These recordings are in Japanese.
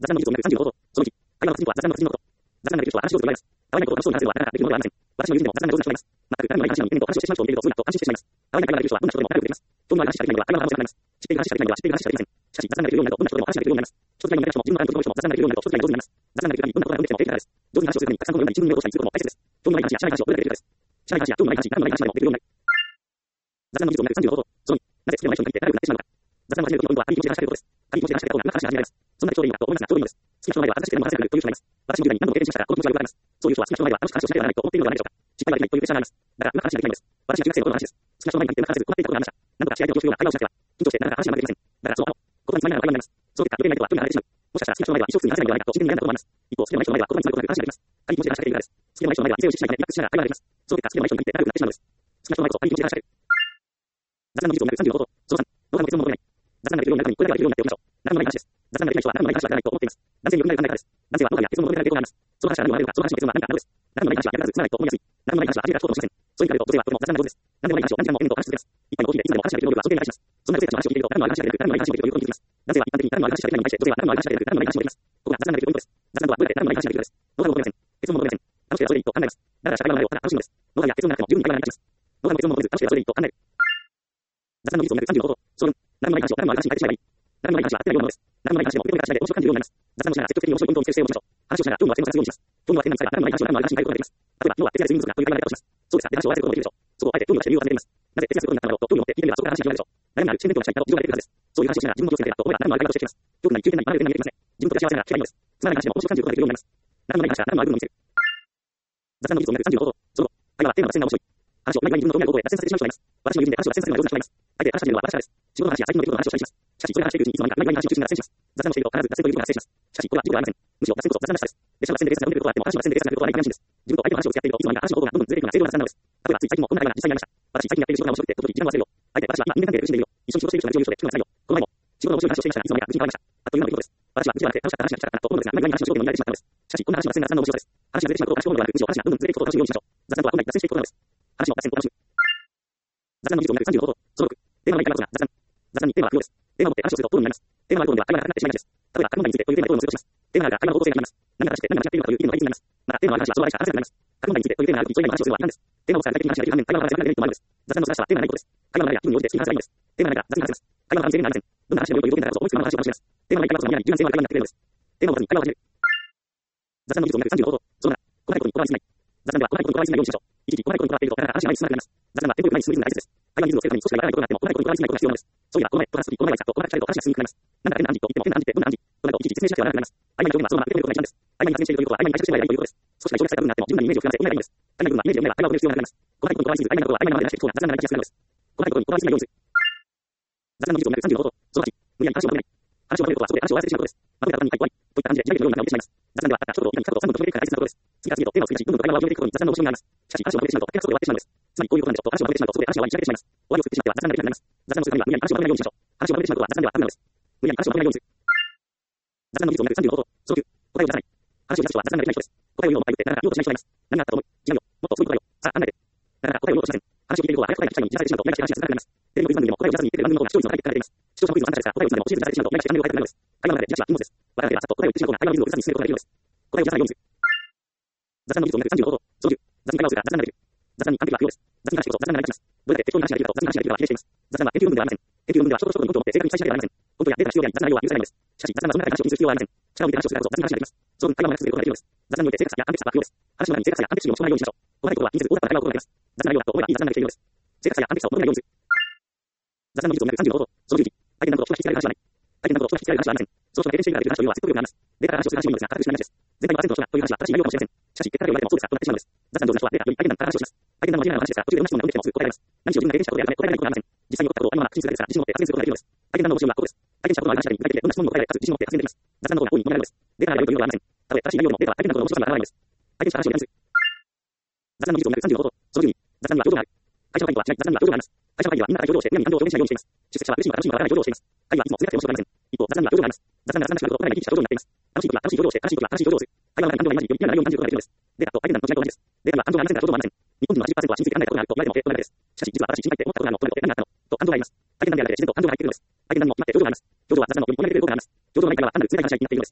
雑談の技術を磨く35ほど。その1、会話の続きは雑談の続きのこと。雑談の技術は話を続けられます。合わないことを話そうに話せるはなかなかできるものではありません。私の友人でも雑談が上手な人がいます。全く誰もない話なのに、話をしてしまう人を見ると、そういうなと安心してしまいます。合わない会話ができる人はどんな人でも仲良くできます。興味のある話しかできないのでは会話の話ができないのです。知っている話しかできないのでは知っている話しかできません。しかし、雑談ができるようになると、どんな人でも話ができるようになります。一つぐらいの人も自分の感情を雑談ができるようになると、一つぐらい上手になります。雑談ができるためにどんなことができても経験です。上手に話をするためにたくさんのような自分のことにすることも大切です。興味のない話やしない話をどれだけできるかです。しない話や興味のない話、何もない話までもできるようになる。雑談の技術を磨く35ほど。その2、なぜ好きでもない人に限って仲良くなってしまうのか。雑談を始める時のポイントは、他人気持ちで話しかけることです。他人気持ちで話しかけた方が長く話が始められます。そんな人でいいのかと思いますが、ちょうどいいのです。好きな人の前では恥ずかしくても話せなくなるという人がいます。私も10代に何度も経験しましたが、この気持ちはよくわかります。そういう人は好きな人の前では楽しく話をしなければならないと思っているのではないでしょうか。失敗はできないというプレッシャーがあります。だから、うまく話ができないのです。私は中学生の頃の話です。好きな人の前に行ってうまく話せず困っていたことがありました。なんとか試合で上級ような会話をしなければ、緊張してなかなか話がうまくできません。だからその言葉に詰まりながら会話になります。その結果、余計な人は距離が離れてしまう。もしかしたら好きな人の前では一生通に話せないのではないかと自分で悩んだこともあります。一方、好きでもない人の前では言葉に詰まることなく話ができます。仮に気持ちで話しかけているからです。好きでもない人の前では異性を意識しないためリラックスしながら会話ができます。その結果、好きでもない人に限って仲良くなってしまうのです。好きな人の前こそ仮に気持ちで話しかける。雑談の技術を磨く35ほど。その3、脳がの結論を求めない。雑談ができるようになるためにこれだけはできるようになっておきましょう。仲のない話です。雑談ができない人は仲のない話はできないと思っています。男性によくなる考え方です。男性は脳が結論を求められる傾向があります。その話は何を言われるか、その話の結論は何かなのです。仲のない話は役立たずつまらないと思いやすい。仲のない話は味が立つこともしません。そういう意味でと女性はとても雑談が上手です。何でもない話を何時間も延々と話し続けます。一般のコーヒーでいつでも話ができる能力は尊敬に値します。そんな女性たちの話を聞いていると、仲のない話ができる、仲のない話ができるということに気づきます。男性は一般的に仲のない話ができないに対して、女性は仲のない話ができる、仲のない話ができます。ここが雑談ができるポイントです。雑談とはどうやって仲のない話ができるかです。ノウハウを求めません。結論も求めません。楽しければそれでいいと考えます。だから社会の流れをただ楽しむのです。ノウハウや結論がなくても十分に会話が成り立ちます。ノウハウの結論も求めず、楽しければそれでいいと考える。雑談の技術を磨く35ほど。その分、仲のない話を仲のない話に変えてしまえばいい。仲のない話は飽きないようなものです。仲のない話でも心がしないで面白く感じるようになります。雑談をしながら積極的に面白いポイントを見つける姿勢を持ちましょう。話をしながら興味を忘れずに話すようにします。興味を忘れない際は仲のない話を仲のない話に変えることができます。例えば、今日は徹夜で睡眠不足だという会話が出たとします。そうですか、で話を忘れることもできるでしょう。そこをあえて興味を出して理由を尋ねてみます。なぜ徹夜することになったのだろうと興味を持って聞いてみればそこから話が広がるでしょう。悩みのある自然としたいと自動が出てくるはずです。そういう話をしながら自分の気をつけていたと思えば仲のある会話としていきます。興味ない休憩なり離れて何もできません。自分と幸せなら嫌いなのです。つまらない話でも面白く感じることができるようになります。仲のない話は仲のある部分を見せる。雑談の技術を磨く35ほど。その後、会話はテーマが線が面白い。話をうまい具合に自分の興味ある方向へ脱線させてしまう人がいます。私の友人で話を脱線させるのが上手な人がいます。相手で話しているのは私からです。仕事の話や最近の出来事の話をしたりします。しかし、それが話しているうちにいつの間にかうまい具合に話を中心に脱線します。雑談をしていると必ず脱線という部分が発生します。しかし、これは事故ではありません。むしろ脱線こそ雑談らしさです。列車が脱線で列車が動いていることがあっても、話が脱線で列車が動いていることはない気がしいです。自分と相手の話を付き合っていると、いつの間にか話の方向がどんどんずれていくのが正常な雑談なのです。例えば、つい最近もこんな会話が実際にありました。私、最近やっている仕事が面白くて、時々時間を忘れるよ。相手、私は今人間関係で苦しんでいるよ。一緒に仕事している人が無事を言う人で気分が辛いよ。この前も、仕事の面白い話をしていましたが、いつの間にか無事に変わりました。あっという間の出来事です。私は無事がなくて楽しかった話がしたかったなと思うのですが、今に話の仕事になりしまったのです。しかし、こんな話は脱線が雑談の面白さです。話が出てしまうことを賢いのではなく、むしろ話がどんどんずれていくことを楽しむようにしましょう。雑談とは本来脱線していくことなのです。話の脱線を楽しむ。雑談の技術を磨く35ほど。その6、テーマのない会話こそが雑談。雑談にテーマは不要です。テーマを持って話をすると討論になります。テーマがある討論では会話がなくなってしまいがちです。例えば、過去問題についてというテーマで討論をするとします。テーマがあるから会話の方向性が決まります。何が正して何が間違っているのかという意味の対立になります。また、テーマのある話はその場でしか話せなくなります。過去問題についてというテーマがあるとき、そういう話をするのは違反です。テーマを使う具体的な話ができる反面、会話の話ができるというのもあるのです。雑談の素晴らしさはテーマがないことです。会話の流れや気分に応じて好きな話がいいのです。テーマがないから雑に話せます。会話の完成になりません。どんな話でもよいという条件だからこそ思いつくまま話を楽しめます。テーマのない会話こそ何々柔軟性のある会話になってくれるのです。テーマを持たずに会話を始める。雑談の技術を磨く35ほど。その7、細かいことにこだわりすぎない。雑談では細かいことにこだわりすぎないようにしましょう。一時期細かいことにこだわっているとなかなか話が前に進まなくなります。雑談はテンポよく前に進むリズムが大切です。会話のリズムをつけるために少しわからないことがあっても細かいことにこだわりすぎないことが必要なのです。そういえばこの前と話すときこの前はと細かくしたいと話が進みくなります。なんだ変な暗示と言っても変な暗示ってどんな暗示となるといちいち説明しなくてはならなくなります。合間に表現はそのまま受け止めることが一番です。合間に発言しているということは合間に解釈していればいいということです。少しが省略された部分があっても自分なりにイメージを膨らませて補えばいいのです。足りない部分はイメージを埋めれば会話を止める必要がなくなります。細かいことにこだわりすぎず合間のことは合間のままで出していく方が雑談が成り立ちやすくなるのです。細かいことにこだわりすぎないようにする。雑談の技術を磨く35ほど。その8、無理やり話を求めない。話を求めることはそこで話を忘れてしまうことです。まとめた後にはい終わりといった感じで開いているようになってしまいます。雑談ではたった一言をいかに書くと3分と決めていくから大切なことです。次から次へとテーマを追加し、どんどんと会話を広げていくことに雑談の面白みがあります。しかし話をまとめてしまうと、あっけなくそこで終わってしまうのです。つまりこういうことなんでしょうと話をまとめてしまうと、そこで話が終わりに開いてしまいます。終わりを作ってしまっては雑談ができなくなります。雑談のするためには無理やり話をまとめないようにしましょう。話をまとめてしまうことは雑談ではダメなのです。無理やり話をまとめないようにする。雑談の技術を磨く35ほど。その9、答えを出さない。話を出す人は雑談ができない人です。答えを言うのを前に言ってなかなか言おうとしない人がいます。何があったと思う？違うよ。もっとそういうことよ。さあ、考えて。なかなか答えを言おうとしません。話を聞いている方は早く答えが聞きたいのに自殺してしまうと、目がして話が続かなくなります。テレビのクイズ番組でも答えを出さずに言っている番組の方が視聴率の高い結果が出ています。視聴者のクイズはあなたですが、答えをいつまでも教えずにされてしまうと、目がして何を変えたくなるのです。会話の中で自殺は禁物です。わからなければさっと答えを言ってしまう方が会話のリズムを崩さずに進めることができるのです。答えを出さないようにする。雑談の技術を磨く35ほど。その10、雑に会話をするから雑談ができる。雑談に完璧は不要です。雑に話してこそ雑談が成り立ちます。どれだけ適当に話ができるかと雑に話ができるかは比例しています。雑談は研究論文ではありません。研究論文ではショートショートの文章を持って正確に記載しなければなりません。根拠やデータが必要であり、雑な内容は許されないのです。しかし、雑談はそんな話を気にする必要はありません。力を入れて話をするからこそ雑に話ができます。その分会話を長く続けることができるのです。雑談において正確さや完璧さは不要です。話の中に正確さや完璧主義を持ち込まないようにしましょう。細かいことは気にせず大雑把な会話を行います。雑な内容だと思えばいい雑談ができているのです。正確さや完璧さを求めないようにする。雑談の技術を磨く35ほど。その11、相手のことを人が引きつけられる話はない。相手のことを人が引きつけられる話はありません。その人が経験しているからできる話というのは説得力があります。データから話をする話もいいのですが、価格しない話です。全体の%の人がという話は正しい内容かもしれません。しかし、結果から言われてもそうですかとなってしまうのです。雑談上手な人はデータより相手のから話をします。相手の間違いない話ですが、途中で同じ質問が出てきてもすぐ答えられます。何しろ自分が経験したことであるため答えられないことがありません。実際に起こったことをありのまま口にするだけですが、自信を持って発言することができるのです。相手の方針はこうです。相手にしたことのある話だけに具体的でどんな質問にも答えられ、かつ自信を持って発言できます。雑談の方が大いに求められるのです。データがやるというのではありません。たとえ正しい内容でもデータは相手のことの面白さにはならないのです。相手にした話をやります。雑談の技術を磨く35ほど。その12、雑談には表情がある。会社の会議はしない。雑談には表情があります。会社の会議はみんなが表情をして、みんなに感情を表現しないようにしています。出席者は嬉しいのか楽しいのかわからない表情をしています。会議はいつもつぶやいて面白くありません。一方、雑談には表情があります。雑談が雑談らしくなると答えが生き生きした表情になっています。楽しい時は楽しい表情をして、悲しい時は悲しい表情をする。会話の中に感情が今に嫌な内容に感じることができるのです。データと相手の違いと同じです。データには感情がありませんから表情もありません。日本人の80%は真について考えたことがあると言われても答えです。しかし、実は私心配って思ったことがあるのと何があったのと感情があります。相手の何であれ自然と感情が入っているのです。相手の何も決まって表情があります。表情は雑談の読み込まれていることがあります。表情のない会話は単なる冷たい話し合いになっているのです。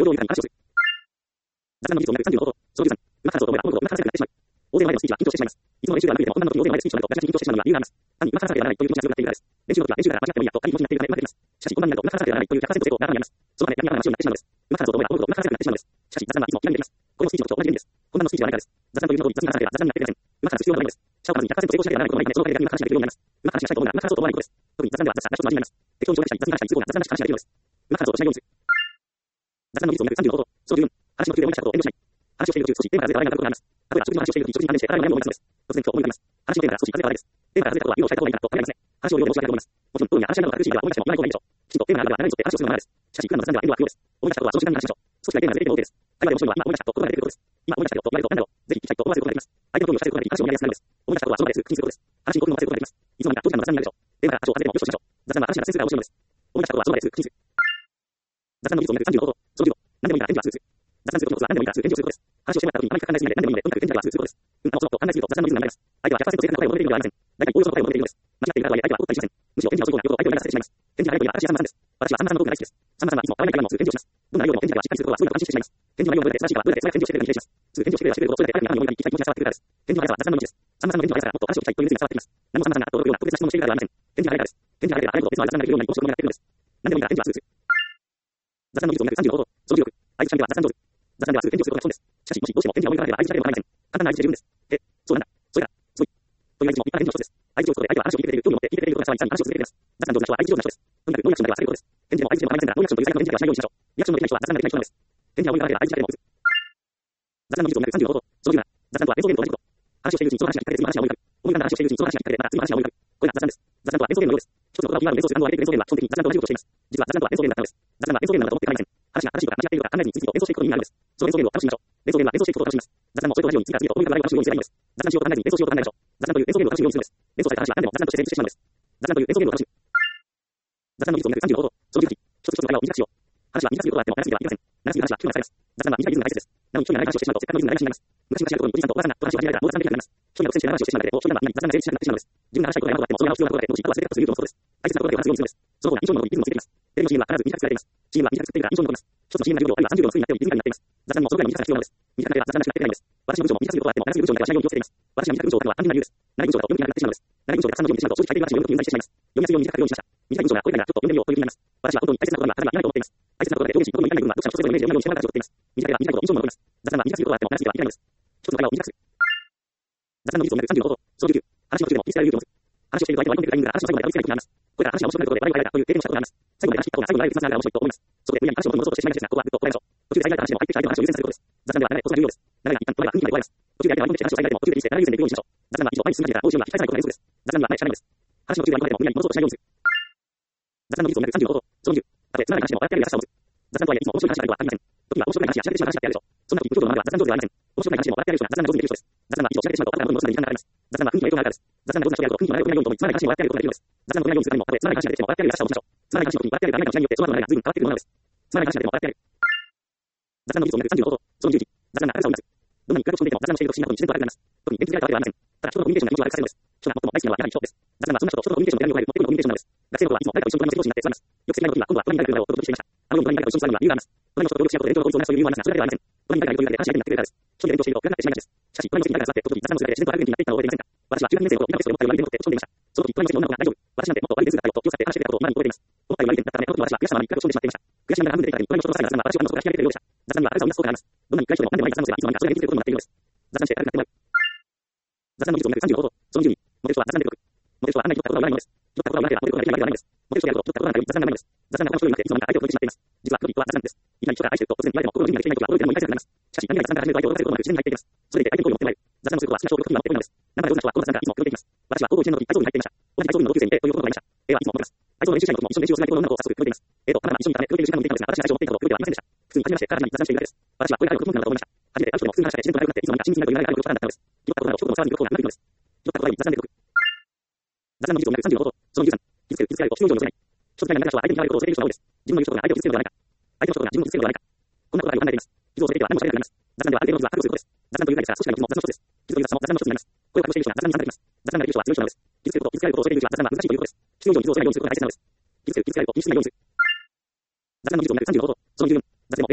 共同に話をする。雑談の技術を学ぶ35法。その13。うまく話そうと思えば、物事をうまく話せなくなってしまう。大勢前のスピーチは緊張してしまいます。いつも練習では無理でも女の子に大勢前でスピーチをやると、私緊張してしまうのには理由があります。単にうまく話さなければならないという気持ちが強くなっているからです。練習の時は練習だから間違ってもいいやと他に気持ちになっているためうまくできます。しかし、本番になるとうまく話さなければならないという100%成功が中にあります。そのため、何が話をになってしまうのです。うまく話そうと思えば、物事をうまく話せなくなってしまうのです。しかし、雑談はいつも気がにできます。このスピーチの時と同じ原理です。本番のスピーチは何かです。雑談というのを雑に話さなければ雑談になっていません。うまく話す必要がないのです。しかもまずに100%成功しなければならないこともないので、その場で逆にうまく話しなければなります。うまく話がしたいと思うが、うまく話そうと思わないことです。特に雑談では雑談が一つの味になります。適当に紹介したり、雑に話したり、都合が雑談らしく話ができるのです。うまく話そうとしないようにする。雑談の技術を学ぶ35法。その14。話の途中で思い出したことを遠慮しない。話をしている途中、少しテーマからずれた笑いが出ることがあります。例えば、食事の話をしている時に食事に関連して笑いが悩みを思い出すのです。突然今日思い出します。話のテーマから少し外れた話です。テーマから外れたことは議論したいことがいいかと考えますね。話を両方申し上げたいと思います。もちろん、当に話し合いなどが苦しいのでは思い出しても言わない方がいいでしょう。きちんとテーマがあれば長いにとって話をするのが長です。しかし、普段の雑談では遠慮は不要です。思い出したことはその時間に話しましょう。少しだけテーマがずれても OK です。会話で面白いのは今思い出したと心が出てくることです。今思い出したよと言われると何だろう。ぜひ聞きたいと思わせることができます。相手の興味をさせることができ話を思い出やすくなるのです。思い出したことはその場ですぐにすることです。話に興奮をさせることができます。いつの間にか当時間の雑談になるでしょう。テーマが話を外れてもよしとしましょう。雑談は話が脱線するから面白いのです。思い出したことはその場ですぐにする。雑談の技術を学ぶ35法。その15。何でもいいから返事はすぐする。雑談することのコツは何でもいいからすぐ返事をすることです。話をしてもらった時にあまり考えすぎないで何でもいいのでとにかく返事はすぐすることです。もっと考えすぎると雑談のリズムが流れます。相手は100%正確な答えを求めているのではありません。大体おおよその答えを求めているのです。間違っているからとはいえ相手は怒ったりしません。むしろ返事は遅い方がよほど相手を悩ませてしまいます。返事が早いといえば私はさんまさんです。私はさんまさんのトークが大好きです。さんまさんはいつも合わない会話もすぐ返事をします。どんな内容でも返事がしっかりすることはすごいと安心してしまいます。返事の内容を覚えて正しいからどれだけ正しく返事をしてくれるかに期待します。すぐ返事をしてくれればしてくれるほどそれだけ相手の何を言いたい気持ちが伝わってくるからです。返事の速さは雑談の道です。さんまさんの返事の速さがもっと話をしたいという熱意が伝わってきます。何もさんまさんが驚くような特別な質問をしているからではありません。返事が速いからです。返事が速ければ速いほど別の雑談ができるようになり、面白くなっているのです。何でもいいから返事はすぐする。雑談の技術を学ぶ35法。その16。相手には雑談上手。雑談ではすぐ返事をすることが基本です。しかし、もしどうしても返事が思い浮かばなければ相手だけでも構いません。簡単な相手で十分です。そうなんだ。それだ。すごい。という相手も立派な返事の一つです。相手を聞くことで相手は話を聞いてくれる、興味を持って聞いてくれることが伝わり、さらに話を続けてくれます。雑談上手な人は相手上手な人です。とにかくノーリアクションだけは避けることです。返事でも相手でも構いませんが、ノーリアクションという最悪の返事だけはしないようにしましょう。リアクションのできない人は雑談ができない人なのです。返事が思い浮かばなければ相手だけでも打つ。雑談の技術を学ぶ35法。その17。雑談とは演奏ゲームと同じこと。話をしているうちにその話がきっかけで次の話が思い浮かぶ。思い浮かんだ話をしているうちにその話がきっかけでまた次の話が思い浮かぶ。これが雑談です。雑談とは演奏ゲームのようです。一つの言葉をキーワードに演奏する反応を相手に演奏ゲームは基本的に雑談と同じことをしています。実は雑談とは演奏ゲームだったのです。雑談は演奏ゲームなどと思って構いません。話が正しいとか間違っているとか考えずに次を演奏していくことに意味があるのです。その演奏ゲームを楽しみましょう。演奏ゲームは演奏していくことを楽しみます。雑談もそれと同じように次から次へと思い浮かぶ笑いを楽しむようにすればいいのです。雑談しようと考えずに演奏しようと考えましょう。雑談という演奏ゲームを楽しむようにするのです。演奏された話は何でも雑談として成立してしまうのです。雑談という演奏ゲームを楽しむ。雑談の技術を学ぶ35法。その18。一つ一つの会話を短くしよう。話は短すぎることがあっても長すぎてはいけません。長すぎる話は9割使います。雑談は短いリズムが大切です。なのに一人が長い話をしてしまうとせっかくのリズムが台無しになります。昔々のところにおじいさんとおばあさんがと話を始められたらもう雑談できなくなります。一人が苦戦して長い話をしてしまうだけでも一人が雑談が成立しなくなってしまうのです。自分が話したいことが山ほどあってもそれが必要なことだけ後に一個忘れてたということもそうです。大切なことだけを話すようにするのです。その方が印象に残りリズムをつけています。テレビの CM は必ず短く作られています。CM は短く作っているから印象に残ります。一つの CM が10秒あるいは30秒の数になっておりリズミカルになっています。雑談もそのぐらいの短さが必要なのです。短くなければ雑談らしくなっていないのです。私の文章も短すぎることがあっても長すぎる文章にだけはしないように気をつけています。私が短く文章を書くのは単純な理由です。長い文章だと読み切れなくなってしまうのです。長い文章でたくさんの字を見てしまうと正直相手の話を読むときに難しいしてしまいます。読みやすいように短く書くようにしました。短い文章がこれならちょっと読んでみようという気になります。私は本当に大切なことには体がいないと思っています。大切なことで表現しどこにもいない部分は読者の人それぞれのイメージで読むようにしてもらうからと思っています。短ければ短いほど印象に残ります。雑談は短すぎることがあっても長すぎてはいけないのです。一つの会話を短くする。雑談の技術を学ぶ35法。その19。話の途中でも気遣いを勇気を持つ。話をしていると相手の相手のタイミングが話の最後まで追いつかない時があります。これから話が面白くなることで笑いがという経験をしたことがあります。最後まで話し切った方が最後に笑いをつながら面白いと思います。そこで無理やり話を戻そうとしてしまいがちですが、ここはぐっとこらえましょう。途中で最悪な話でも相手と相手の話を優先させることです。雑談では長いことが重要です。長いが一旦これが雰囲気まで終わります。途中で相手が割り込んできて話を最大でも途中でいいして長い優先でいくようにしましょう。雑談は以上前に進まなければ報酬が引き返さないことが連続です。雑談には前しかないのです。話の途中で割り込んでも無理やり戻そうとしないようにする。雑談の技術を学ぶ35法。その20。たとえつまらない話でも笑ってやる優しさを持つ。雑談とはいえいつも面白い話があるとは限りません。時には面白くない話やしゃべってしまう話だってあるでしょう。そんな時無表情のままでは雑談上手ではありません。面白くない話でも笑ってやる人が雑談が上手にできる人です。雑談は以上しゃべってしまうと後から戻すのに時間がかかります。雑談は雰囲気の影響があるからです。雑談が上手な人であると雰囲気の影響がないようにと思いつまらない話に笑ってやることができるのです。雑談の上手なようにするためにもたとえつまらない話が出てきても笑ってやる優しさを持ちましょう。つまらない話の時に笑ってやるがないかもしれないによってその後の流れが随分変わってくるものなのです。つまらない話が出ても笑ってやる。雑談の技術を学ぶ35法。その11。雑談が明るさを生み出す。どんなに暗く飛んでいても雑談をしていると不思議なことに自然と明るくなります。特に現実があるわけではありません。ただ人のコミュニケーションが印象を悪くさせるのです。人が最も大好きなのはやはり人です。雑談はそんな人と人のコミュニケーションの手紙を変える最もコミュニケーションなのです。学生の頃はいつも誰かと一緒に車の上司になって座ります。よく席替えの時は今度は隣に誰かいるのだろうと飛びしていました。あのように隣に誰かと一緒に座るには理由があります。隣の人と協力し合うことで勉強の効率を同じという理由はなさ、それだけではありません。隣に誰かいるというだけで話し相手になってくれるからです。一人で勉強していると暗くなってしまいがちです。しかし、隣の席に誰かが座って時々雑談をするだけで自然と明るい雰囲気になっていったのを覚えていませんか。私は中学2年生の頃みんなテストで持った割り点を持って落ち込んでいました。その時隣の席の女の子が大丈夫。私なんてもっと割り点数が高いよと気を使って話してくれたことを今に覚えています。思ったより割り点だったため、この時の私は悔しさまで一回落ち込んでしまっていました。悔し涙が半分出ていた時に隣の人のさらな雑談が私をあの人が引き上げてくれるようでした。雑談には明るさを生み出す効果があります。どんなに暗い人でも何でもない雑談をすればいつの間にかそれができることになっているのです。雑談して明るくなってもらう。雑談の技術を学ぶ35法。その12。モテる人は雑談で解く。モテる人はあんなに取ったことが言わないのです。取ったことが言わなければモテることができないわけではないのです。モテる人であると取ったことがないと雑談がないのです。雑談が面白いのでいつの間にか相手を解いてしまっています。実はプロディは雑談です。いきなり人が愛していると突然言われても心の意味ができない時は驚いても言い返せなくなります。しかし何々雑談が始めると相手を解かせることまで自然に入っていきます。それでいて相手の声を持ってもらえる。雑談をすることは好きな人を6人は持っているのです。中で上手な人はこの雑談からいつも広げていきます。私は高校1年の時に体操部に入っていました。同じ体操部の同級生にいてということがありました。A はいつも思っています。体操の練習試合の時も一緒に練習をしないところの女の子を早速広げています。A と彼らは一緒にいたため広げている時間もできたのですが、私が最初持っていたことを広げてはいませんでした。普通に初めましてから始まり雑談しているだけです。私はこれがあること本当なのだと思いました。初めて会う人でも普通に話しかけて自然と仲良くなっていつの間にか親密になるという流れがあることからだったのです。拾ったことなど一言も触らずに両方がうまくいくのです。拾ったことない雑談で解く。雑談の技術を学ぶ35法。その13。傷つけると必要以上の強い。人使いが苦手な人は相手に嫌われることを恐れている人が多いです。自分の言うことが相手を傷つけるのではないか。相手のことが自分を傷つけるのではないか。こんなことがあるよう考えています。傷を恐れていては何もされなくなります。雑談ではある程度の傷は覚悟することです。雑談という概念ですが少しでも傷の一つです。傷という雑も雑談の一つになります。声を隠している人が雑談に参加できます。雑談ができる人は強い人なのです。傷つけること、傷つけられることを恐れているうちは雑談は難しいということです。必要以上に傷をしないようにすることが大切なのです。傷つけられることを禁止しないようにする。雑談の技術を学ぶ35法。その14。雑でも A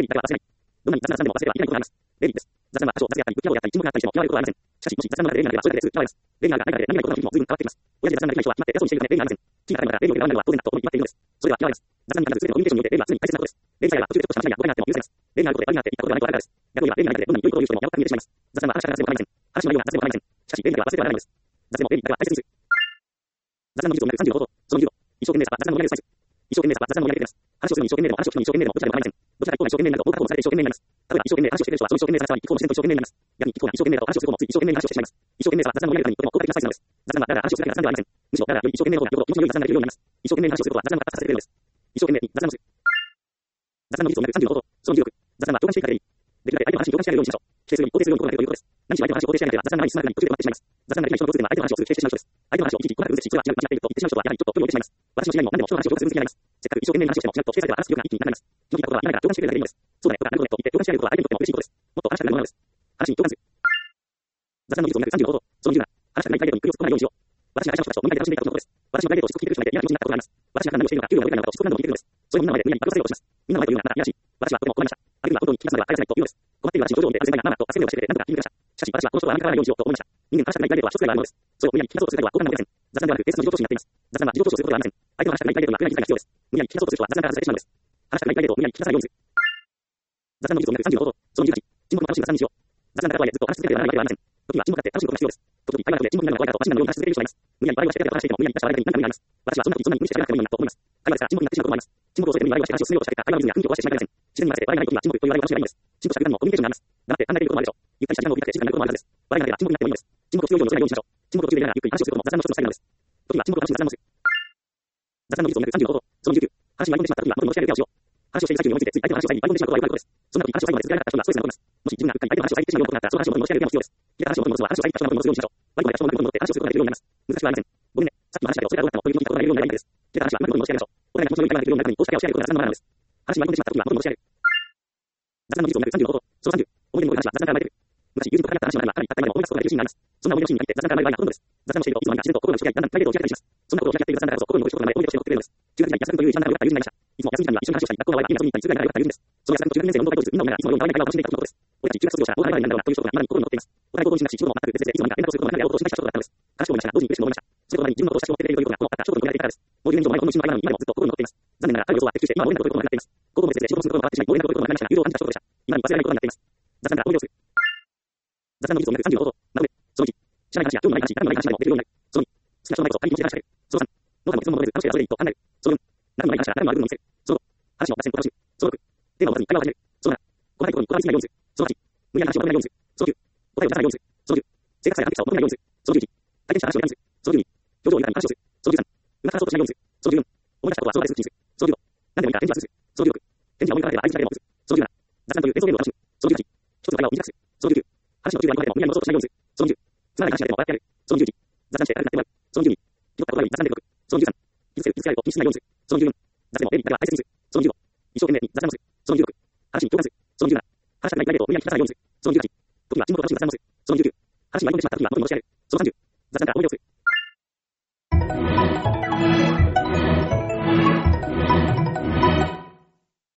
だけは忘れない。どんなに雑な雑談でも忘れてはいけないことがあります。レディーです。雑談は多少雑であったり、不協和であったり、沈黙があったりしても嫌われることはありません。しかし、もし雑談の中でレディーがそういうことです。嫌われます。レディーが何々で何々ことの響きも随分変わってきます。親父で雑談ができない人は決まって偉そうにしているため、レディーがありません。金が高いのからレディーを選ばないのは当然だと思い決まっているのです。それは嫌われます。雑談に限らず全てのコミュニケーションにおいてレディーは常に大切なことです。レディーさえは途中でちょっとした話や誤解があっても許されます。レディーがあることで悪になっていったことではないとは誰かです。逆に言えばレディーがいないのでどんなに良いことを言う人でもやばく見えてしまいます。雑談は話し方が雑でも構いません。話の内容が雑でも構いません。しかし、レディーが忘れてはならないのです。雑でもレディーだけは大切にする。雑談の技術を学ぶ35法と、その技術。一生懸命さは雑談のやりです。一生懸命さは雑談のやりです。話をするに一生懸命でも話を聞くに一生懸命でもどちらでもありません。どちらか一方が一生懸命など合格をされて一生懸命になります。例えば一生懸命話をしている人はその一生懸命さに聞く方も自然と一生懸命になります。逆に聞く方が一生懸命だと話をする方もつい一生懸命に話をしてしまいます。一生懸命さは雑談のやり方にとても効果的なサイズなのです。雑談はただ話をするだけの雑談ではありません。むしろただより一生懸命の方がよほど気持ちの良い雑談ができるようになります。一生懸命に話をすることは雑談を発達させてくれるのです。一生懸命に雑談をする。雑談の技術を学ぶ35法と、その技術。雑談は共感していくからでいい。できるだけ相手の話に共感してあげるようにしましょう。否定するように肯定するように心がけるということです。何しろ相手の話を肯定してあげなければ雑談の中に進まなくなり途中で止まってしまいます。雑談ができない人の共通点は相手の話をする否定してしまう人です。相手の話を一時こなく崩し、それは違う、間違っていると言ってしまう人はやはりちょっと距離を置いてしまいます。私の知り合いも何でも人の話を共感する続けになります。せっかく一生懸命に話をしてもちらっと否定されたら話す気力が一気になくなります。気の利いたことは今から共感してくれるだけでいいのです。そうだねとかなるほどねと言って共感してあげることは相手にとっても嬉しいことです。もっと話したくなるものなのです。話に共感する。雑談の技術を学ぶ35法と、その20が、話したくないプライベートに首を突っ込まないようにしよう。私が会社の人たちと飲み会で楽しんでいたことのことです。私のプライベートをしつこく聞いてくる人がいて嫌な気持ちになったことがあります。私が普段何をしているのか、給料が良くないのかとしつこく何度も聞いてくるのです。そういうみんなの前でみんなに爆発させようとします。みんなの前で言うのはただ嫌らしい。私はとても困りました。あるいは本当に聞きますのでは返せないというのです。困っている私の表情を見て、あ、先輩がまあまあと助け舟をしてくれて、なんとか言い抜けました。しかし私はこの人はあまり変わらないようにしようと思いました。人間が話したくないプライベートは一つくらいはあるのです。それを無理やり聞き出そうとするだけは好感なのでません。雑談ではなく別の自動調子になっています。雑談は自動調子をすることではありません。相手の話したくないプライベートがくらい理解が必要です。無理やり聞き出そうとする人は雑談から外れてしまうのです。話したくないプライベートを無理やり聞き出さないようにする。雑談の技術を学ぶ35法と、その18、沈黙の楽しむ雑談にしよう。雑談だからとはいえずっと話し続けるわけではないわけではありません。時には沈黙だって楽しむことが必要です。時々会話などで沈黙になるのが怖いだとマシンなのように話し続ける人がいます。無理やり笑いをして笑いをしていても無理やり聞かした笑いに何か意味があります。私はそんな時そんなに無理して喋らなくてもいいのになと思います。会話ですから沈黙になってしまうこともあります。沈黙を添えて無理に笑いをして話を進めようとした結果、会話のリズムや雰囲気を壊してしまいかねません。自然に混ぜて笑いがない時には沈黙という笑いを楽しめばいいのです。沈黙した時間もコミュニケーションがあります。黙って考えていることもあるでしょう。ゆったりした時間を振りかけ静かになることもあるはずです。笑いがなければ沈黙になってもいいのです。沈黙を必要以上に乗せないようにしましょう。沈黙を途中で入れながらゆっくり話をすることも雑談の一つのスタイルなのです。時には沈黙を楽しむ雑談もする。雑談の技術を学ぶ35法と、その19、話に割り込んでしまった時は元に戻し上げるケアをしよう。話をしている最中に思いついてつい相手の話を最後に割り込んでしまうことがよくあることです。そんな時話を最後まで続けられなかった人がストレスが残ります。もし自分がうっかり相手の話を遮ってしまうようなことがあったら、その話を元に戻し上げるケアも必要です。聞いた話を元に戻すは話を遮った人が元に戻すようにしましょう。割り込んで人の元に戻って話をすることができるようになります。難しくはありません。ごめんね。さっきの話だけど、それがどうだったのということが言えるようになればいいんです。聞いた話は元に戻し上げましょう。お互いが気持ちの良い会話ができるようになるために、こうしたケアをしてあげることが雑談のマナーなのです。話に割り込んでしまった時は元に戻し上げる。雑談の技術を学ぶ35法と、その30、思い出の多い話は雑談から生まれてくる。昔、友人と語り合った話の中には、かなりたった今でも思い出すことができるシーンがあります。そんな思い出のシーンに限って雑談から生まれる場合がほとんどです。雑談をしていると、いつの間にか自然と心の内側にだんだんプライベートを開いたりします。そんなことを開いている雑談だからこそ、心に残ることが生まれ、思い出として残ってくれるのです。中学時代、安田君という一番仲良かった友人がいました。いつも休み時間には一緒に話をしたり、学校の終わりはみんな遊びに行ったり、通学が仲良かった友人です。その安田君と中学年生の運動会当日、みんなを見ながらいつものように笑いながらいつものように会話を楽しんでいたことのことです。俺たち中学卒業者、大台湾になるんだろうなという人が今に心に残っています。お互い高校に進学し、仕事も全く別々で、いつの間にか連絡をすることもなく両方としていた人だったのです。話を思いましたが、同時に嬉しくも思いました。それと同時に自分のことを写真を送ってくれるということが、このあった一言に込められていたからです。もう10年以上前のこの一瞬の会話なのに、今でもずっと心に残っています。残念ながら、彼の予想は的中して、今は応援だということになっています。高校の別で仕事もすることも変わってしまい、応援だということもなくなりましたが、友情を感じた人でした。今に忘れられないことになっています。雑談から思い出をする。雑談の技術を学ぶ35法と、なので、その1、知らない話や興味のない話、中身のない話でもできるようになる。その2、好きな人のないことを他人に気持ちで話しかける。その3、脳がも質問を求めず、楽しければそれでいいと考える。その4、中身のない話から中身のある部分を見せる。その5、話の脱線を楽しむ。その6、テーマを持たずに会話を始める。その7、細かいことにこだわりすぎないようにする。その8、無理やり話をまとめないようにする。その9、答えを出さないようにする。その10、正確さや完璧さを求めないようにする。その11、体験した話をいかにする。その12、表情を豊かに話をする。その13、うなからそうとしないようにする。その14、思い出したことはその場ですぐにする。その15、何でもいいから返事はする。その16、返事が思い浮かべれば相手にされるのをする。その17、雑談という映像ゲームを楽しむ。その18、一つの会話を短くする。その19、話の途中で割り込んでも無理やり戻そうとしないようにする。その20、つまらない話が出ても笑ってやる。その21、雑談して軽くなってもらう。その22、拾った言葉に雑談で書く。その23、傷つけられると気にしないようにする。その24、雑でもレディだけは大切にする。その25、一生懸命に雑談をする。その26、話に共感する。その27、話したくないプライベートを無理やり聞かさないようにする。その28、時には沈黙を楽しむ雑談をする。その29、話に割り込んでしまった時には元に戻し上げる。その30、雑談から思い出をする。